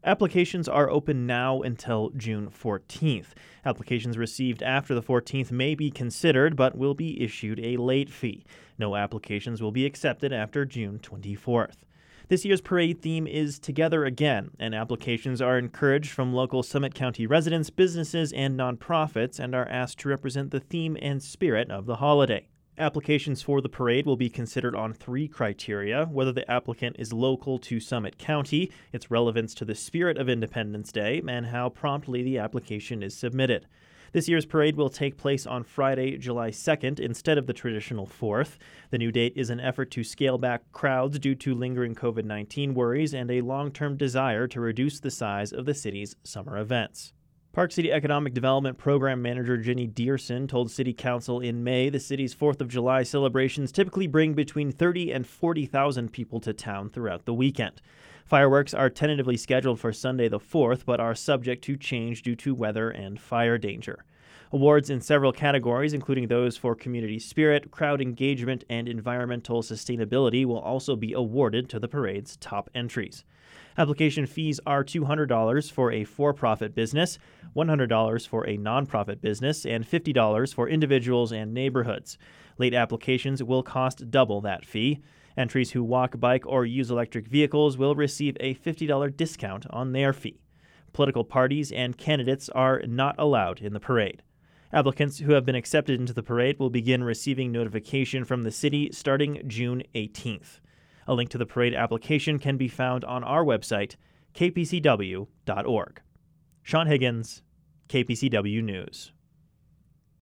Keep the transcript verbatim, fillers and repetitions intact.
Applications are open now until June fourteenth. Applications received after the fourteenth may be considered, but will be issued a late fee. No applications will be accepted after June twenty-fourth. This year's parade theme is Together Again, and applications are encouraged from local Summit County residents, businesses, and nonprofits, and are asked to represent the theme and spirit of the holiday. Applications for the parade will be considered on three criteria: whether the applicant is local to Summit County, its relevance to the spirit of Independence Day, and how promptly the application is submitted. This year's parade will take place on Friday, July second, instead of the traditional fourth. The new date is an effort to scale back crowds due to lingering covid nineteen worries and a long-term desire to reduce the size of the city's summer events. Park City Economic Development Program Manager Jenny Dearson told City Council in May the city's fourth of July celebrations typically bring between thirty and forty thousand people to town throughout the weekend. Fireworks are tentatively scheduled for Sunday the fourth, but are subject to change due to weather and fire danger. Awards in several categories, including those for community spirit, crowd engagement, and environmental sustainability, will also be awarded to the parade's top entries. Application fees are two hundred dollars for a for-profit business, one hundred dollars for a nonprofit business, and fifty dollars for individuals and neighborhoods. Late applications will cost double that fee. Entries who walk, bike, or use electric vehicles will receive a fifty dollars discount on their fee. Political parties and candidates are not allowed in the parade. Applicants who have been accepted into the parade will begin receiving notification from the city starting June eighteenth. A link to the parade application can be found on our website, k p c w dot org. Sean Higgins, K P C W News.